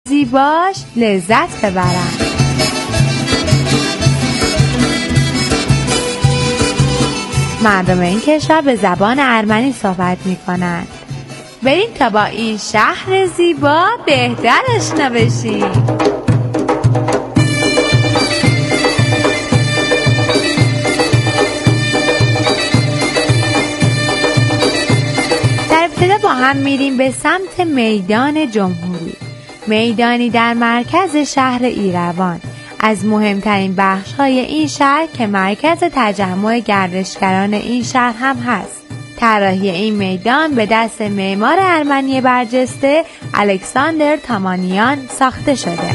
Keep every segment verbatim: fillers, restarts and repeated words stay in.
زیباش لذت ببرن. مردم این کشور به زبان ارمنی صحبت می کنند. بریم تا با این شهر زیبا بهتر آشنا بشیم. در ابتدا با هم میریم به سمت میدان جمهوری، میدانی در مرکز شهر ایروان، از مهمترین بخش‌های این شهر که مرکز تجمع گردشگران این شهر هم هست. طراحی این میدان به دست معمار ارمنی برجسته الکساندر تامانیان ساخته شده.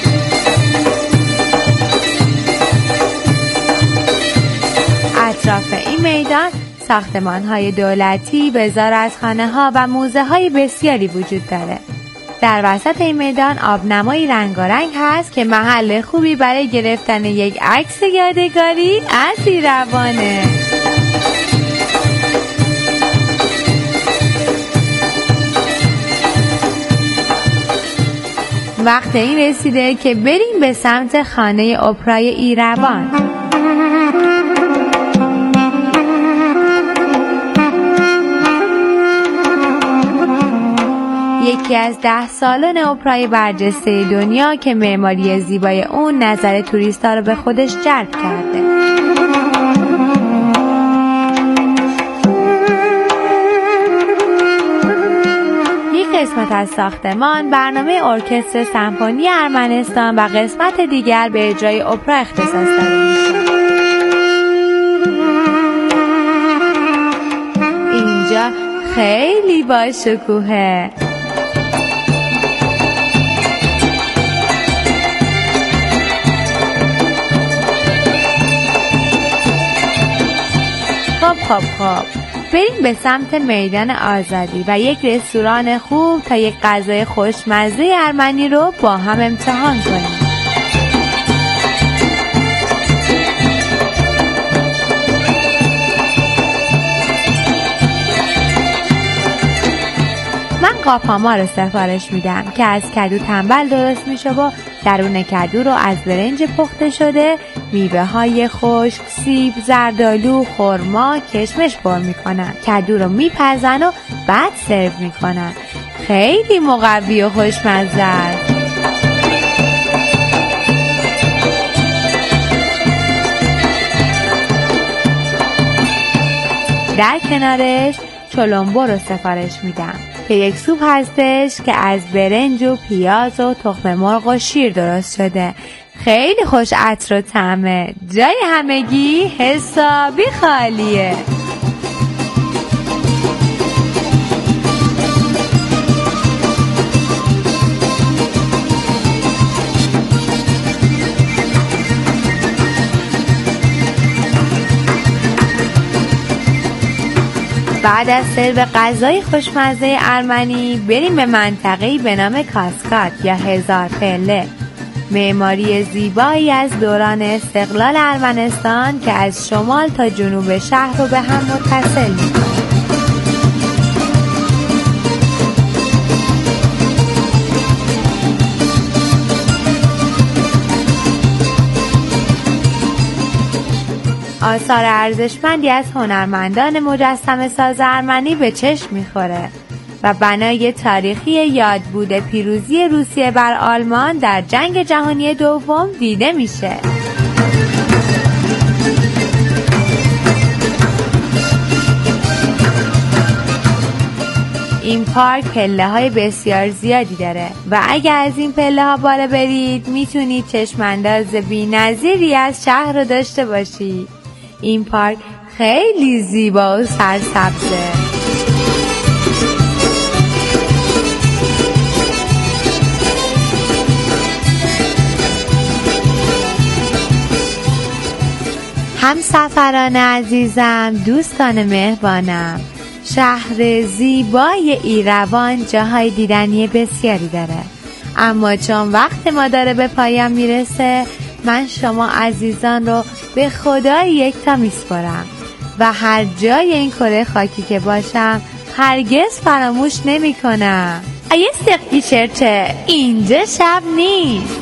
اطراف این میدان ساختمان‌های دولتی، وزارتخانه‌ها و موزه‌های بسیاری وجود داره. در وسط این میدان آبنمایی رنگارنگ هست که محل خوبی برای گرفتن یک عکس یادگاری از ایروانه. وقت این رسیده که بریم به سمت خانه اپرای ایروان. یکی از ده سالن اپرای برجسته دنیا که معماری زیبای اون نظر توریستا رو به خودش جلب کرده. یک قسمت از ساختمان برنامه ارکستر سمفونی ارمنستان و قسمت دیگر به اجرای اپرا اختصاص داده میشه. اینجا خیلی با شکوهه. خب خب خب بریم به سمت میدان آزادی و یک رستوران خوب تا یک غذای خوشمزه ارمنی رو با هم امتحان کنیم. من قاپاما رو سفارش میدم که از کدو تنبل درست میشه و درون کدو رو از برنج پخته شده، میوه های خشک، سیب، زردآلو، خرما، کشمش پر میکنن. کدو رو میپزن و بعد سرو میکنن. خیلی مقوی و خوشمزه است. در کنارش چلمبو رو سفارش میدم که یک سوپ هستش که از برنج و پیاز و تخم مرغ و شیر درست شده. خیلی خوش عطر و طعمه. جای همگی حسابی خالیه. بعد از سرو غذای خوشمزه ارمنی بریم به منطقه‌ای به نام کاسکاد یا هزار پله. معماری زیبایی از دوران استقلال ارمنستان که از شمال تا جنوب شهر رو به هم متصل می‌کنه. آثار ارزشمندی از هنرمندان مجسمه ساز ارمنی به چشم میخوره و بنای تاریخی یادبود پیروزی روسیه بر آلمان در جنگ جهانی دوم دیده میشه. این پارک پله های بسیار زیادی داره و اگر از این پله ها بالا برید میتونید چشمانداز بی نظیری از شهر رو داشته باشید. این پارک خیلی زیبا و سرسبزه. همسفران عزیزم، دوستان مهربانم، شهر زیبای ایروان جاهای دیدنی بسیاری داره، اما چون وقت ما داره به پایان میرسه من شما عزیزان رو به خدای یکتا میسپارم و هر جای این کره خاکی که باشم هرگز فراموش نمی کنم ایه سقی چرچه اینجا شب نیست.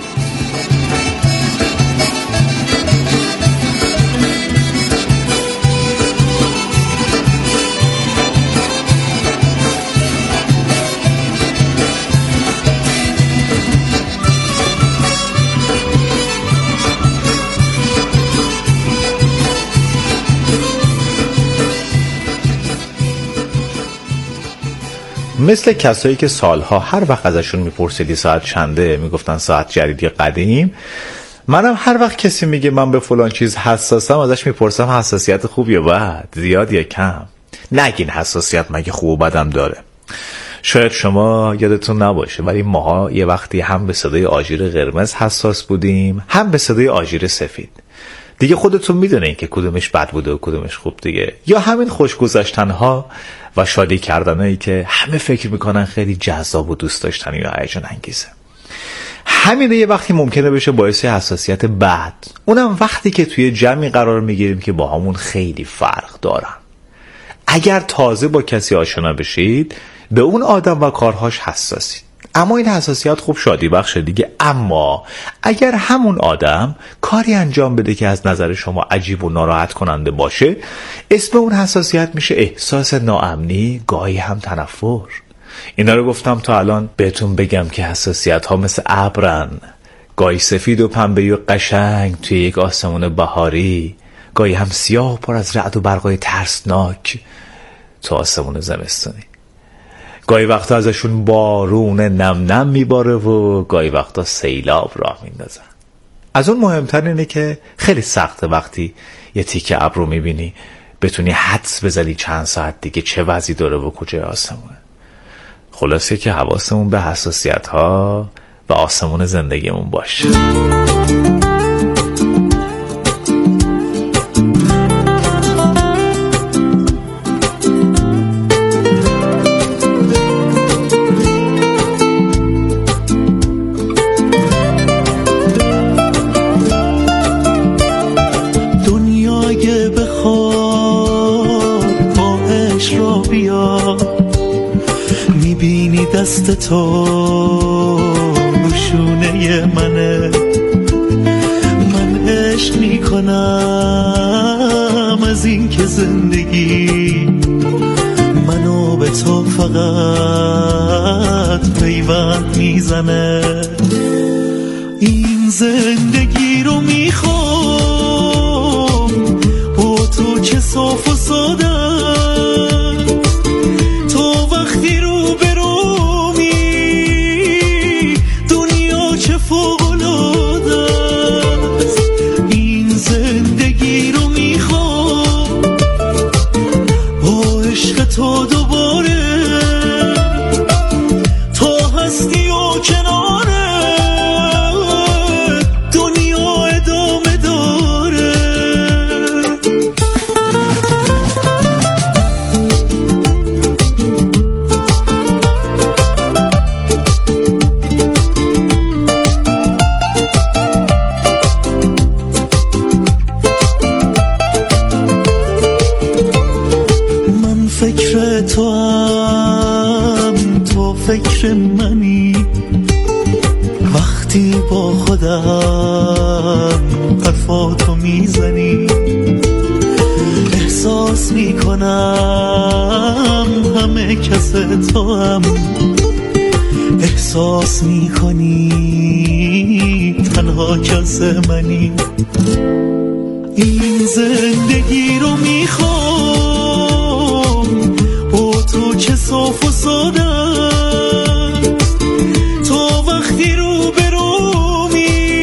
مثل کسایی که سالها هر وقت ازشون میپرسیدی ساعت چنده میگفتن ساعت جدیدی قدیم، منم هر وقت کسی میگه من به فلان چیز حساسم ازش میپرسم حساسیت خوب یا بد، زیاد یا کم. نگین حساسیت مگه خوب و بدم داره. شاید شما یادتون نباشه ولی ماها یه وقتی هم به صدای آژیر قرمز حساس بودیم هم به صدای آژیر سفید. دیگه خودتون میدونین که کدومش بد بوده و کدومش خوب دیگه. یا همین خوشگذشتنها و شادی کردنایی که همه فکر میکنن خیلی جذاب و دوست داشتنی و هیجان انگیزه. همین یه وقتی ممکنه بشه باعث حساسیت بد، اونم وقتی که توی جمعی قرار میگیریم که با همون خیلی فرق دارن. اگر تازه با کسی آشنا بشید به اون آدم و کارهاش حساسید، اما این حساسیت خوب شادی بخشه دیگه. اما اگر همون آدم کاری انجام بده که از نظر شما عجیب و ناراحت کننده باشه، اسم اون حساسیت میشه احساس ناامنی، گاهی هم تنفر. اینا رو گفتم تا الان بهتون بگم که حساسیت ها مثل ابرن، گاهی سفید و پنبه‌ای و قشنگ توی یک آسمون بهاری، گاهی هم سیاه و پر از رعد و برقای ترسناک تو آسمون زمستانی. گاهی وقتا ازشون بارون نم نم میباره و گاهی وقتا سیلاب راه میندازن. از اون مهمتر اینه که خیلی سخته وقتی یه تیکه ابر رو میبینی بتونی حدس بزنی چند ساعت دیگه چه وضعی داره و کجای آسمونه. خلاصه که حواسمون به حساسیت ها و آسمون زندگیمون باشه. دست تو روشونه منه، من عشق میکنم از این که زندگی منو به تو فقط پیوند میزنه. این زندگی رو میخوام با تو چه صاف و ساده، تو وقتی رو تو دوباره تو هستی و کناره دنیا ادامه داره. فکر تو هم تو فکر منی، وقتی با خودم حرفاتو میزنی احساس میکنم همه کس تو هم احساس میکنی تنها کس منی. این زندگی رو میخوام با تو چه صاف و ساده، تو وقتی رو برومی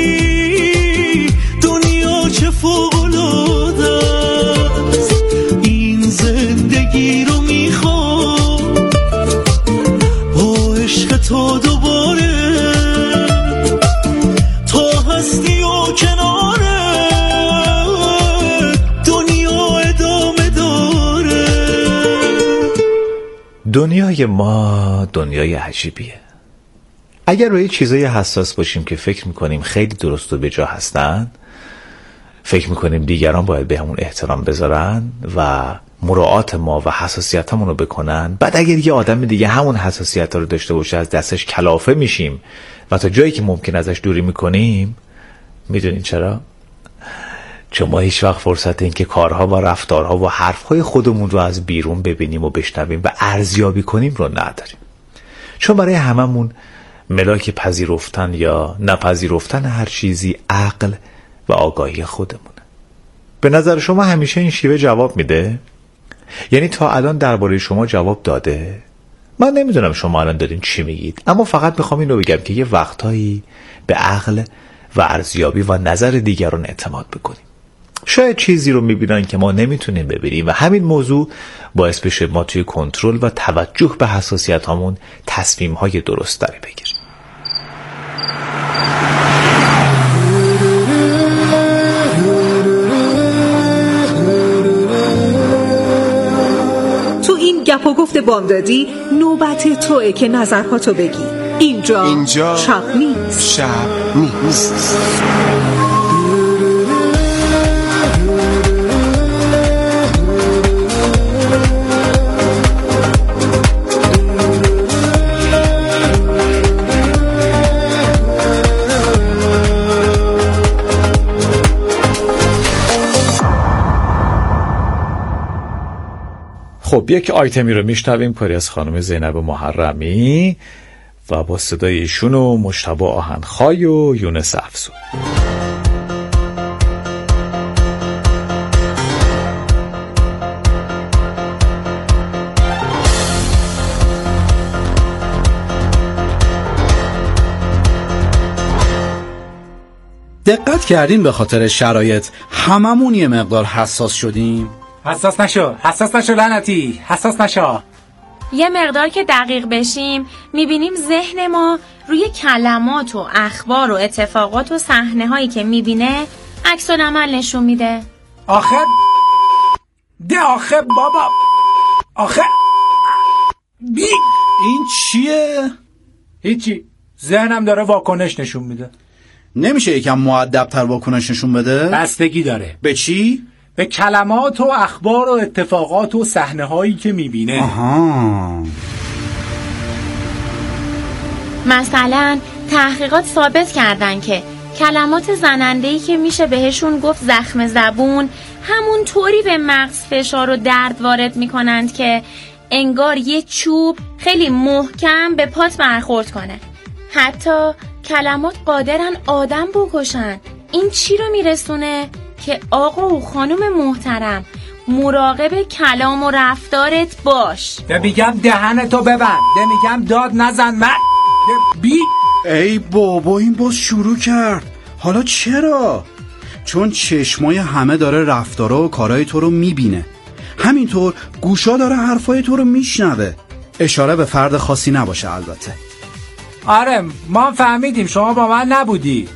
دنیا چه فوق‌العاده است. این زندگی رو میخوام با عشق تو دوباره تو هستی و کناره دنیای ما دنیای عجیبیه. اگر روی چیزای حساس باشیم که فکر میکنیم خیلی درست و بجا هستن، فکر میکنیم دیگران باید به همون احترام بذارن و مراعات ما و حساسیتمون رو بکنن، بعد اگر یه آدم دیگه همون حساسیت رو داشته باشه از دستش کلافه میشیم و تا جایی که ممکن ازش دوری میکنیم. میدونین چرا؟ چون ما هیچ وقت فرصت این که کارها و رفتارها و حرفهای خودمون رو از بیرون ببینیم و بشنویم و ارزیابی کنیم رو نداریم. چون برای هممون ملاک پذیرفتن یا نپذیرفتن هر چیزی عقل و آگاهی خودمونه. به نظر شما همیشه این شیوه جواب میده؟ یعنی تا الان درباره شما جواب داده؟ من نمیدونم شما الان دارین چی میگید، اما فقط میخوام این رو بگم که یه وقتایی به عقل و ارزیابی و نظر دیگران اعتماد بکنیم. شاید چیزی رو میبینن که ما نمیتونیم ببینیم و همین موضوع باعث بشه ما توی کنترل و توجه به حساسیت هامون تصمیم های درست داری بگیریم. تو این گپ و گفت بامدادی نوبت توئه که نظرهاتو بگی. اینجا, اینجا شب نیست. شب نیست. خب یک آیتمی رو میشنویم کاری از خانم زینب محرمی و با صدای ایشون و مجتبی آهنخای و یونس افزون. دقت کردین به خاطر شرایط هممون یه مقدار حساس شدیم؟ حساس نشو، حساس نشو لعنتی، حساس نشو. یه مقدار که دقیق بشیم میبینیم ذهن ما روی کلمات و اخبار و اتفاقات و صحنه هایی که میبینه عکس العمل نشون میده. آخه ده آخه بابا آخه بی این چیه؟ هیچی، ذهنم داره واکنش نشون میده. نمیشه یکم مؤدب‌تر واکنش نشون بده؟ بستگی داره. به چی؟ به کلمات و اخبار و اتفاقات و صحنه هایی که میبینه. آها. مثلا تحقیقات ثابت کردن که کلمات زننده‌ای که میشه بهشون گفت زخم زبون همون طوری به مغز فشار و درد وارد میکنند که انگار یه چوب خیلی محکم به پات برخورد کنه. حتی کلمات قادرن آدم بکشن. این چی رو میرسونه؟ که آقا و خانم محترم مراقب کلام و رفتارت باش. ده میگم دهنتو ببند، ده میگم داد نزن من ده بی. ای بابا این باز شروع کرد. حالا چرا؟ چون چشمای همه داره رفتارا و کارهای تو رو میبینه، همینطور گوشا داره حرفای تو رو میشنوه. اشاره به فرد خاصی نباشه البته. آره ما فهمیدیم شما با من نبودی.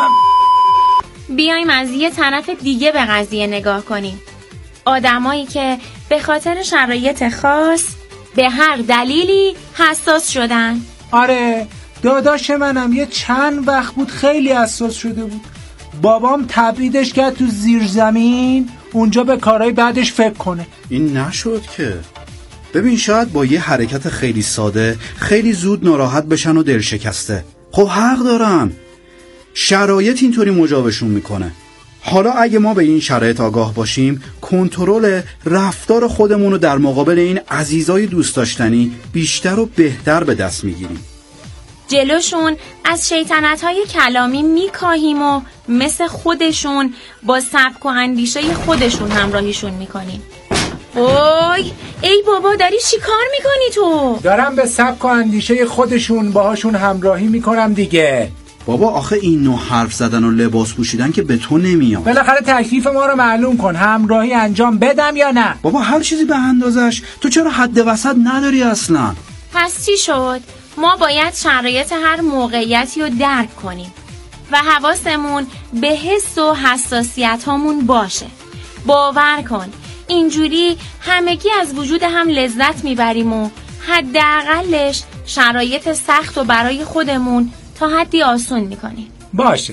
بیایم از یه طرف دیگه به قضیه نگاه کنیم. آدمایی که به خاطر شرایط خاص به هر دلیلی حساس شدن. آره داداش منم یه چند وقت بود خیلی حساس شده بود. بابام تبعیدش کرد تو زیر زمین اونجا به کارهای بعدش فکر کنه. این نشد که. ببین شاید با یه حرکت خیلی ساده خیلی زود ناراحت بشن و دل شکسته. خب حق دارن، شرایط اینطوری مجابشون میکنه. حالا اگه ما به این شرایط آگاه باشیم کنترل رفتار خودمون رو در مقابل این عزیزای دوست داشتنی بیشتر و بهتر به دست میگیریم. جلوشون از شیطنت‌های کلامی میکاهیم و مثل خودشون با سبک و اندیشه خودشون همراهیشون میکنیم. اوی ای بابا داری چی کار میکنی تو؟ دارم به سبک و اندیشه خودشون باهاشون همراهی میکنم دیگه. بابا آخه این نوع حرف زدن و لباس پوشیدن که به تو نمیاد. بالاخره تکلیف ما رو معلوم کن، همراهی انجام بدم یا نه؟ بابا هر چیزی به اندازش، تو چرا حد وسط نداری اصلا؟ پس چی شد؟ ما باید شرایط هر موقعیتی رو درک کنیم و حواسمون به حس و حساسیت هامون باشه. باور کن اینجوری همگی از وجود هم لذت میبریم و حداقلش شرایط سخت و برای خودمون تا حدی آسون میکنیم. باشه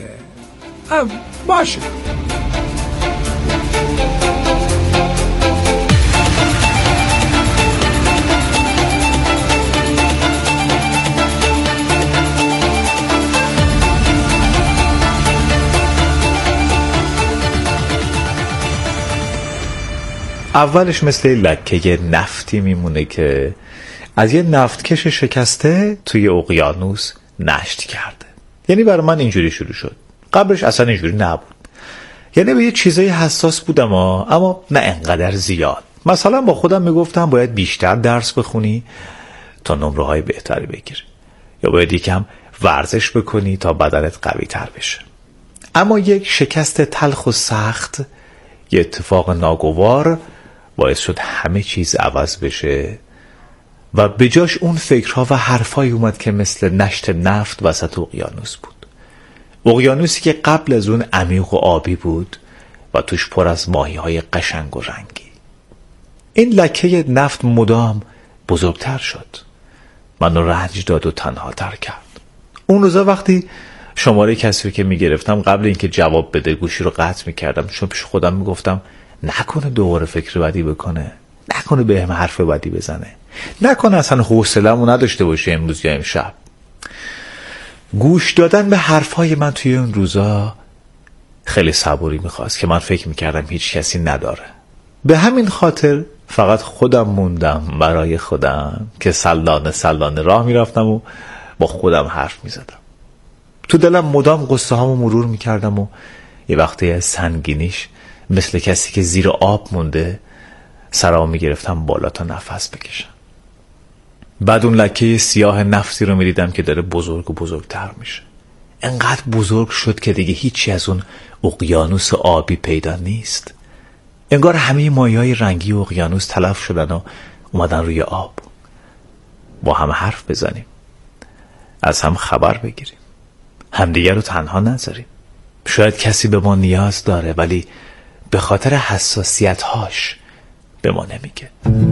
باشه اولش مثل لکه نفتی میمونه که از یه نفتکش شکسته توی اقیانوس نشت کرده. یعنی برای من اینجوری شروع شد. قبلش اصلا اینجوری نبود. یعنی به یه چیزای حساس بودم اما, اما نه انقدر زیاد. مثلا با خودم میگفتم باید بیشتر درس بخونی تا نمره های بهتری بگیری، یا باید یکم ورزش بکنی تا بدنت قوی تر بشه. اما یک شکست تلخ و سخت، یه اتفاق ناگوار باعث شد همه چیز عوض بشه و به جاش اون فکرها و حرفایی اومد که مثل نشت نفت وسط اقیانوس بود. اقیانوسی که قبل از اون عمیق و آبی بود و توش پر از ماهی‌های قشنگ و رنگی. این لکه نفت مدام بزرگتر شد، منو رنج داد و تنها تر کرد. اون روزا وقتی شماره کسی رو که میگرفتم، قبل اینکه جواب بده گوشی رو قطع میکردم، چون پیش خودم میگفتم نکنه دوباره فکر بدی بکنه، نکنه بهم حرف بدی بزنه، نکنه اصلا حوصله‌مو نداشته باشه امروز یا امشب. گوش دادن به حرفای من توی اون روزا خیلی صبوری میخواست که من فکر میکردم هیچ کسی نداره. به همین خاطر فقط خودم موندم برای خودم که سلانه سلانه راه میرفتم و با خودم حرف میزدم. تو دلم مدام قصه هامو مرور میکردم و یه وقتی از سنگینیش مثل کسی که زیر آب مونده سرامو میگرفتم بالا تا نفس بکشم. بعد اون لکه سیاه نفتی رو میدیدم که داره بزرگ و بزرگتر میشه. انقدر بزرگ شد که دیگه هیچی از اون اقیانوس آبی پیدا نیست. انگار همه مایه‌های رنگی اقیانوس تلف شدن و اومدن روی آب. با هم حرف بزنیم، از هم خبر بگیریم، همدیگه رو تنها نذاریم. شاید کسی به ما نیاز داره ولی به خاطر حساسیت‌هاش به ما نمیگه.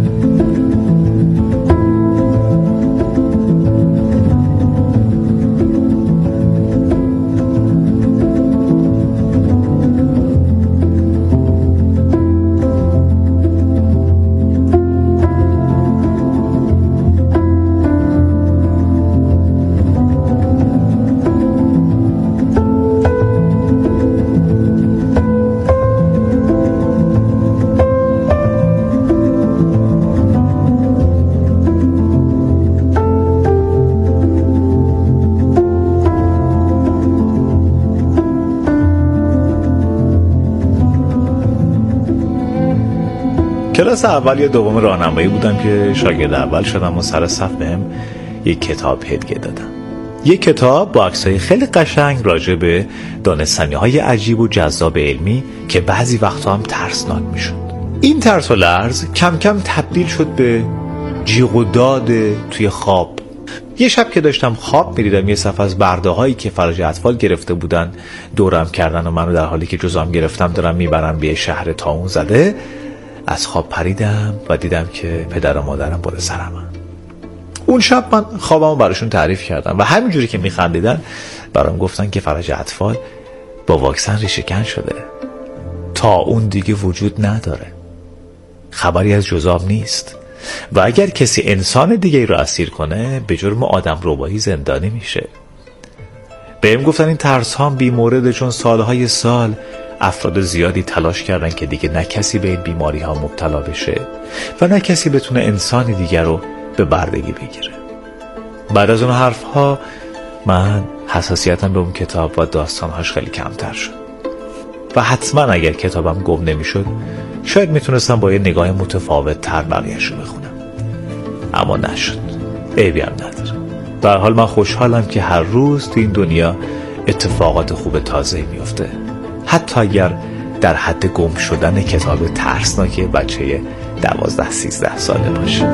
کلاس اول یا دوم راهنمایی بودم که شاگرد اول شدم و سر صف بهم یک کتاب هدیه دادن. یک کتاب با عکسای خیلی قشنگ راجع به دانستنی‌های عجیب و جذاب علمی که بعضی وقتا هم ترسناک میشد. این ترس و لرز کم کم تبدیل شد به جیغ و داد توی خواب. یه شب که داشتم خواب می‌دیدم، یه صف از برده‌هایی که فرج اطفال گرفته بودن دورم کردن و منو در حالی که جزام گرفتم دارم میبرن به شهر طاعون زده. از خواب پریدم و دیدم که پدر و مادرم بالا سرمن. اون شب من خوابمو براشون تعریف کردم و همینجوری که میخندیدن برام گفتن که فرج اطفال با واکسن ریشه‌کن شده، طاعون دیگه وجود نداره، خبری از جذام نیست و اگر کسی انسان دیگه رو اسیر کنه به جرم آدم ربایی زندانی میشه. بهم گفتن این ترس ها بی مورد، چون سالهای سال افراد زیادی تلاش کردن که دیگه نه کسی به این بیماری ها مبتلا بشه و نه کسی بتونه انسان دیگر رو به بردگی بگیره. بعد از اون حرف ها من حساسیتم به اون کتاب و داستانهاش خیلی کمتر شد و حتما اگر کتابم گم نمی شد شاید میتونستم با یه نگاه متفاوت تر بقیه‌اش رو بخونم، اما نشد. عیبی هم نداره. در حال من خوشحالم که هر روز تو این دنیا اتفاقات خوب تازه میفته، حتی اگر در حد گم شدن کتاب ترسناک بچه دوازده سیزده ساله باشه.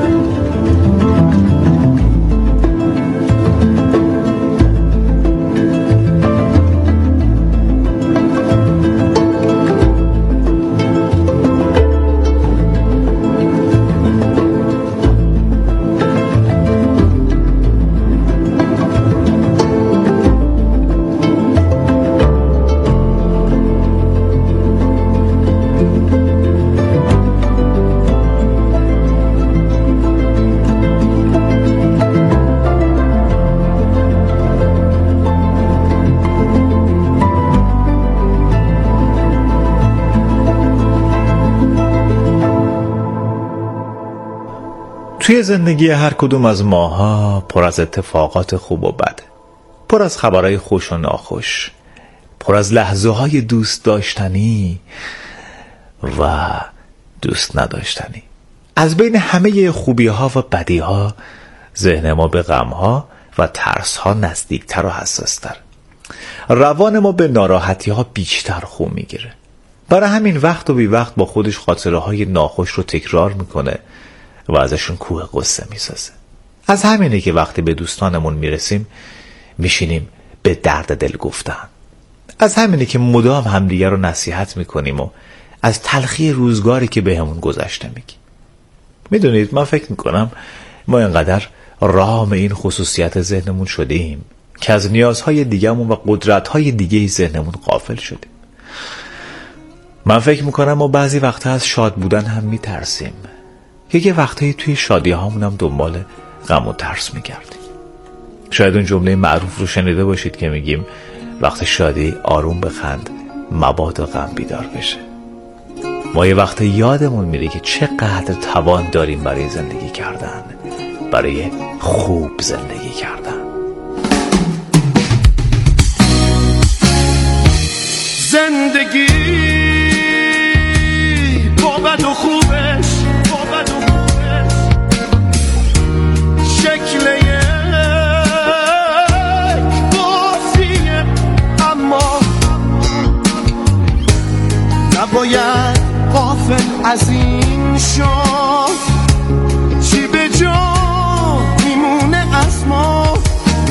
توی زندگی هر کدوم از ماها پر از اتفاقات خوب و بده، پر از خبرهای خوش و ناخوش، پر از لحظه های دوست داشتنی و دوست نداشتنی. از بین همه خوبی ها و بدی ها ذهن ما به غم ها و ترس ها نزدیکتر و حساستر. روان ما به ناراحتی ها بیشتر خو میگیره. برای همین وقت و بی وقت با خودش خاطره های ناخوش رو تکرار میکنه و ازشون کوه قصه میسازه. از همینه که وقتی به دوستانمون میرسیم میشینیم به درد دل گفتن. از همینه که مدام همدیگه رو نصیحت میکنیم و از تلخی روزگاری که به همون گذشته میگیم. میدونید من فکر میکنم ما اینقدر رام این خصوصیت ذهنمون شدیم که از نیازهای دیگه‌مون و قدرت‌های دیگه ذهنمون غافل شدیم. من فکر میکنم ما بعضی وقتا از شاد بودن هم میترسیم که یه وقتایی توی شادی هامون هم دنبال غم و ترس میگردیم. شاید اون جمله معروف رو شنیده باشید که میگیم وقت شادی آروم بخند مبادا غم بیدار بشه. ما یه وقت یادمون میره که چقدر توان داریم برای زندگی کردن، برای خوب زندگی کردن. زندگی با بد و خوبش، با بد و خوبش شکل یک بازیه، اما نباید غافل از این شد چی به جا میمونه از ما.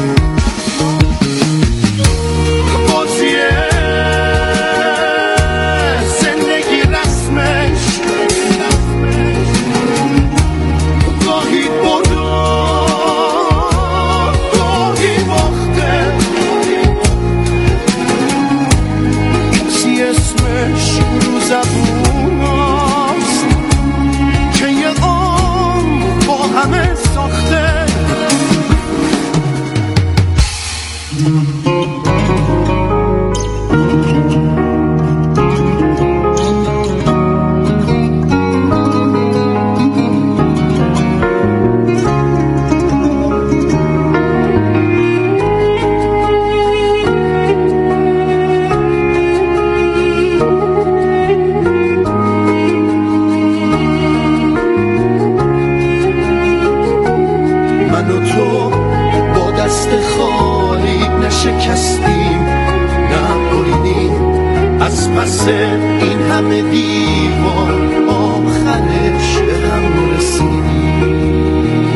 بازیه زندگی رسمش گاهی بردا گاهی باخته، چی اسمش رو زبون هست که یه عمر با همه ساخته. من و تو با دست خالی نشکستیم، نبریدیم از پس این همه دیوار، آخرش به هم رسیدیم.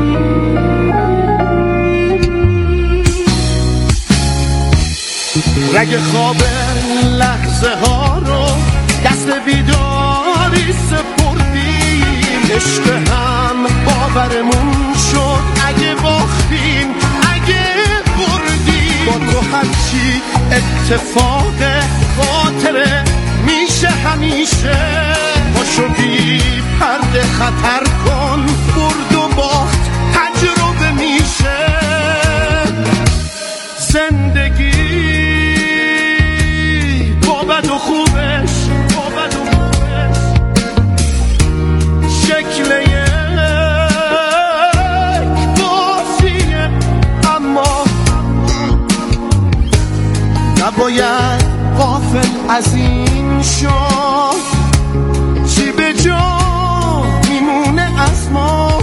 رگ خواب لحظه ها رو دست بیداری سپردیم، عشق هم باورمون شد اگه باختیم اگه بردیم. با تو هرچی اتفاق خاطره میشه همیشه، باشو بی پرده خطر کن، برد و باخت تجربه میشه. زندگی با بد و خوبش، با بد و خوبش شکل یک بازیه، اما نباید غافل از این شد چی به جا میمونه از ما.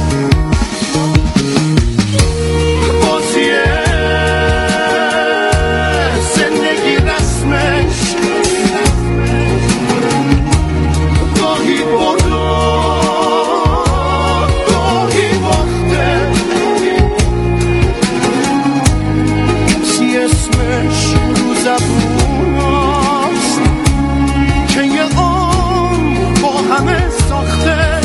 بازیه زندگی رسمش گاهی بردا گاهی باخته، چی اسمش رو زبون هست که یه عمر با همه ساخته.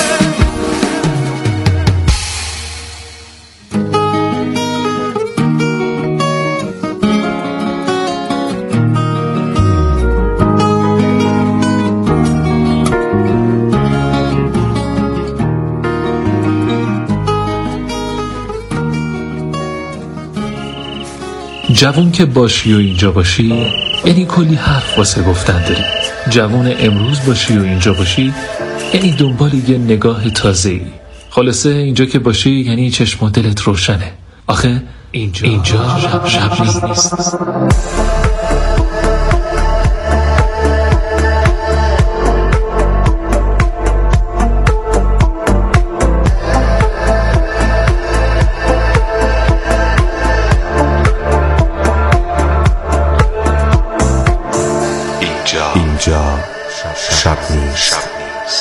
جوون که باشی و اینجا باشی یعنی کلی حرف واسه گفتن داری. جوون امروز باشی و اینجا باشی یعنی دنبال یه نگاه تازه‌ای، خلاصه اینجا که باشی یعنی چشم و دلت روشنه. آخه اینجا, اینجا شب, شب نیست. اینجا شب نیست.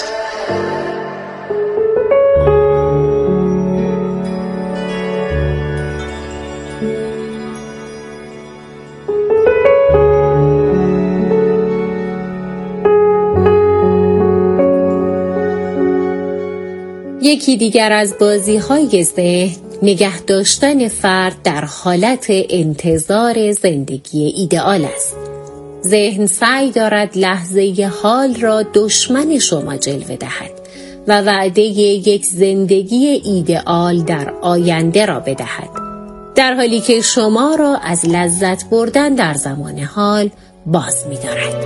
یکی دیگر از بازی‌های ذهن نگه داشتن فرد در حالت انتظار زندگی ایدئال است. ذهن سعی دارد لحظه حال را دشمن شما جلوه دهد و وعده یک زندگی ایدئال در آینده را بدهد، در حالی که شما را از لذت بردن در زمان حال باز می‌دارد.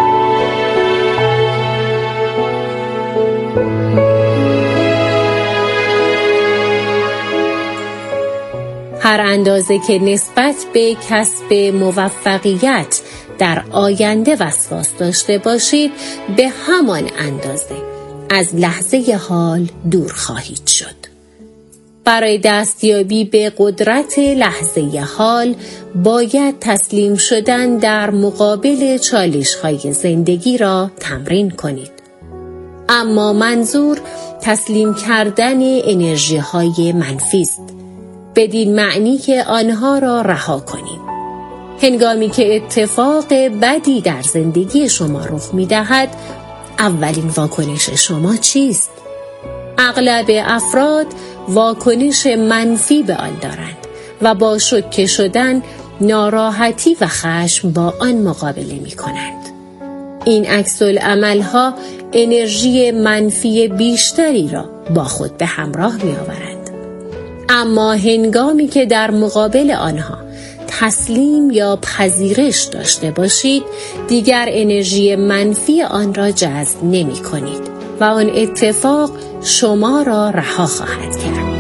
هر اندازه که نسبت به کسب موفقیت در آینده وسواس داشته باشید، به همان اندازه از لحظه حال دور خواهید شد. برای دستیابی به قدرت لحظه حال باید تسلیم شدن در مقابل چالش‌های زندگی را تمرین کنید. اما منظور تسلیم کردن انرژی‌های منفی است، بدین معنی که آنها را رها کنید. هنگامی که اتفاق بدی در زندگی شما رخ می‌دهد، اولین واکنش شما چیست؟ اغلب افراد واکنش منفی به آن دارند و با شوکه شدن، ناراحتی و خشم با آن مقابله می‌کنند. این عکس‌العمل‌ها انرژی منفی بیشتری را با خود به همراه می‌آورند. اما هنگامی که در مقابل آنها تسلیم یا پذیرش داشته باشید، دیگر انرژی منفی آن را جذب نمی کنید و آن اتفاق شما را رها خواهد کرد.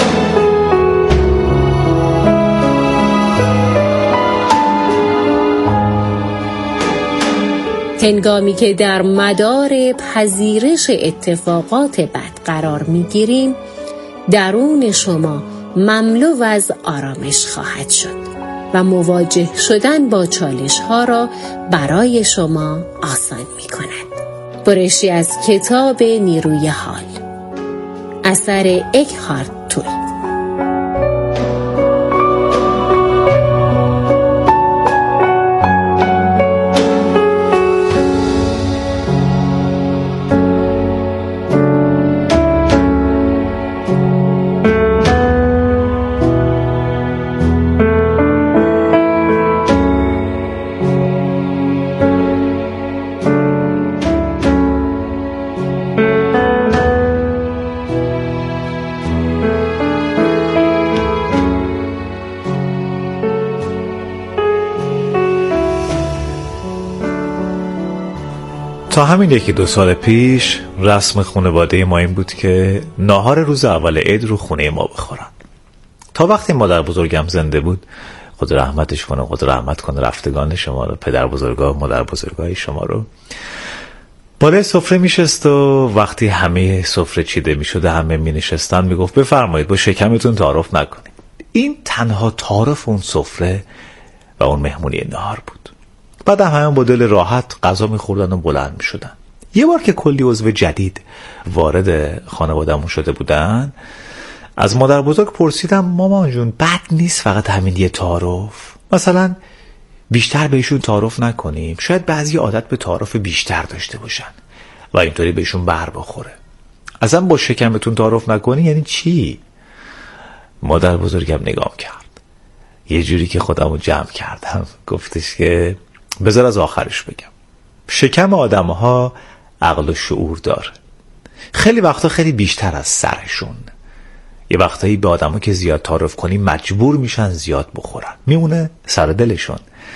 هنگامی که در مدار پذیرش اتفاقات بد قرار می گیریم، درون شما مملو از آرامش خواهد شد و مواجه شدن با چالش ها را برای شما آسان می کند. برشی از کتاب نیروی حال، اثر اکهارت تول. تا همین یکی دو سال پیش رسم خانواده ما این بود که ناهار روز اول عید رو خونه ما بخورن. تا وقتی مادر بزرگم زنده بود، خود رحمتش کنه، خود رحمت کنه رفتگان شما رو، پدر بزرگا، مادر بزرگای شما رو، بالای سفره میشست و وقتی همه سفره چیده میشد، همه مینشستن، میگفت بفرمایید با شکمتون تعارف نکنید. این تنها تعارف اون سفره و اون مهمونی نهار بود. بعد هم همه با دل راحت غذا میخوردن و بلند میشدن. یه بار که کلی عضو جدید وارد خانواده‌مون شده بودن، از مادر بزرگ پرسیدم مامان جون بد نیست فقط همین یه تعارف؟ مثلا بیشتر بهشون تعارف نکنیم؟ شاید بعضی عادت به تعارف بیشتر داشته باشن و اینطوری بهشون بر بخوره. اصلا با شکمتون تعارف نکنی یعنی چی؟ مادر بزرگم نگام کرد، یه جوری که خودمو جمع کردم، گفتش که بذار از آخرش بگم. شکم آدم ها عقل و شعور داره، خیلی وقتا خیلی بیشتر از سرشون. یه وقتایی به آدم ها که زیاد تعارف کنی مجبور میشن زیاد بخورن، میمونه سر دلشون.